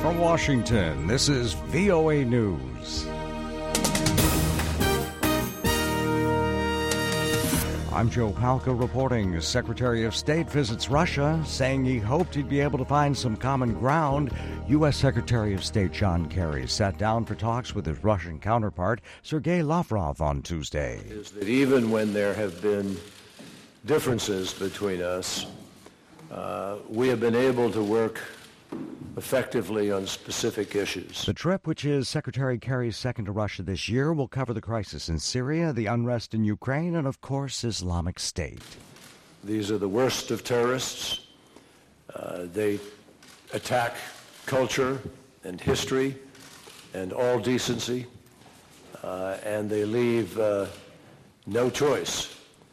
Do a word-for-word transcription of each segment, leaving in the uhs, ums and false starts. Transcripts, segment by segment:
From Washington, this is V O A News. I'm Joe Palca reporting. Secretary of State visits Russia, saying he hoped he'd be able to find some common ground. U S. Secretary of State John Kerry sat down for talks with his Russian counterpart, Sergei Lavrov, on Tuesday. Is that even when there have been differences between us, uh, we have been able to work effectively on specific issues. The trip, which is Secretary Kerry's second to Russia this year, will cover the crisis in Syria, the unrest in Ukraine, and, of course, Islamic State. These are the worst of terrorists. Uh, they attack culture and history and all decency, uh, and they leave uh, no choice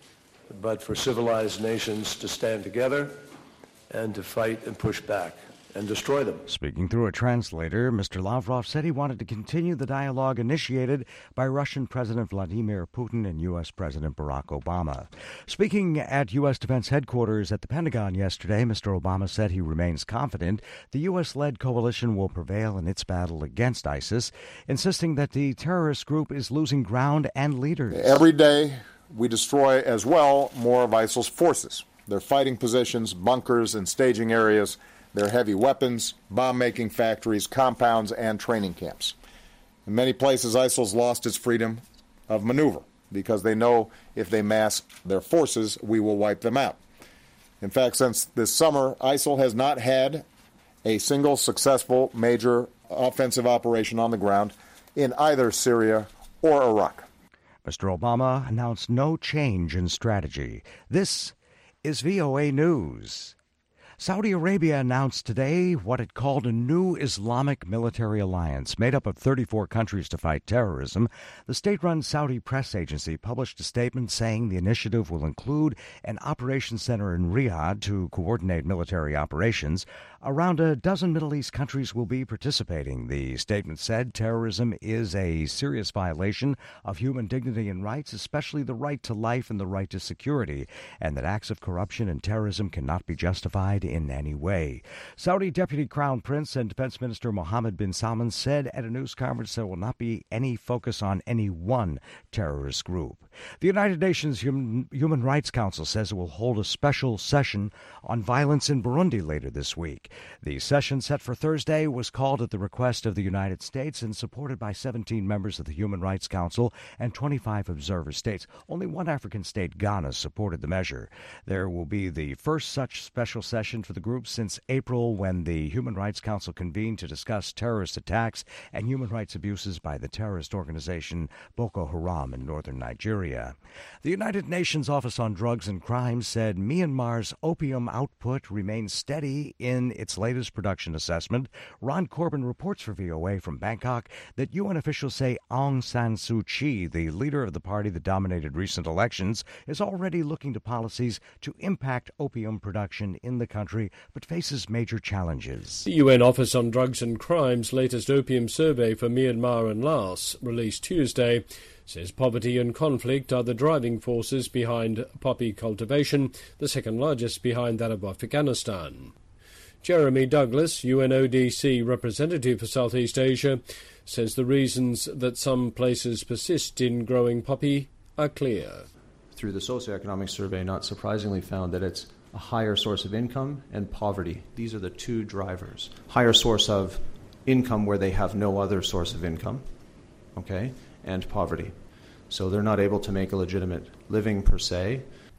but for civilized nations to stand together and to fight and push back and destroy them. Speaking through a translator, Mister Lavrov said he wanted to continue the dialogue initiated by Russian President Vladimir Putin and U S. President Barack Obama. Speaking at U S. Defense Headquarters at the Pentagon yesterday, Mister Obama said he remains confident the U S.-led coalition will prevail in its battle against ISIS, insisting that the terrorist group is losing ground and leaders. Every day, we destroy as well more of ISIL's forces, their fighting positions, bunkers, and staging areas, their heavy weapons, bomb-making factories, compounds, and training camps. In many places, ISIL's lost its freedom of maneuver because they know if they mass their forces, we will wipe them out. In fact, since this summer, ISIL has not had a single successful major offensive operation on the ground in either Syria or Iraq. Mister Obama announced no change in strategy. This is V O A News. Saudi Arabia announced today what it called a new Islamic military alliance made up of thirty-four countries to fight terrorism. The state-run Saudi press agency published a statement saying the initiative will include an operations center in Riyadh to coordinate military operations. Around a dozen Middle East countries will be participating. The statement said terrorism is a serious violation of human dignity and rights, especially the right to life and the right to security, and that acts of corruption and terrorism cannot be justified in any way. Saudi Deputy Crown Prince and Defense Minister Mohammed bin Salman said at a news conference there will not be any focus on any one terrorist group. The United Nations Human, Human Rights Council says it will hold a special session on violence in Burundi later this week. The session, set for Thursday, was called at the request of the United States and supported by seventeen members of the Human Rights Council and twenty-five observer states. Only one African state, Ghana, supported the measure. There will be the first such special session for the group since April, when the Human Rights Council convened to discuss terrorist attacks and human rights abuses by the terrorist organization Boko Haram in northern Nigeria. The United Nations Office on Drugs and Crime said Myanmar's opium output remains steady in its latest production assessment. Ron Corbin reports for V O A from Bangkok that U N officials say Aung San Suu Kyi, the leader of the party that dominated recent elections, is already looking to policies to impact opium production in the country, but faces major challenges. The U N Office on Drugs and Crime's latest opium survey for Myanmar and Laos, released Tuesday, says poverty and conflict are the driving forces behind poppy cultivation, the second largest behind that of Afghanistan. Jeremy Douglas, U N O D C representative for Southeast Asia, says the reasons that some places persist in growing poppy are clear. Through the socioeconomic survey, not surprisingly found that it's a higher source of income and poverty. These are the two drivers. Higher source of income where they have no other source of income, okay, and poverty. So they're not able to make a legitimate living per se.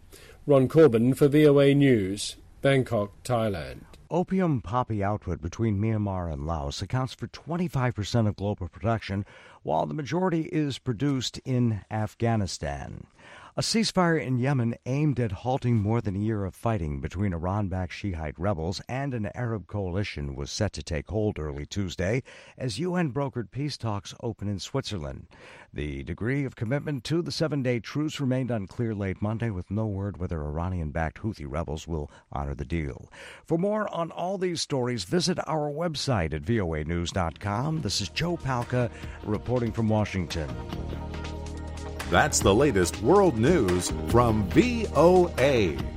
Ron Corbin for V O A News, Bangkok, Thailand. Opium poppy output between Myanmar and Laos accounts for twenty-five percent of global production, while the majority is produced in Afghanistan. A ceasefire in Yemen aimed at halting more than a year of fighting between Iran-backed Shiite rebels and an Arab coalition was set to take hold early Tuesday as U N-brokered peace talks open in Switzerland. The degree of commitment to the seven-day truce remained unclear late Monday, with no word whether Iranian-backed Houthi rebels will honor the deal. For more on all these stories, visit our website at V O A news dot com. This is Joe Palca reporting from Washington. That's the latest world news from V O A.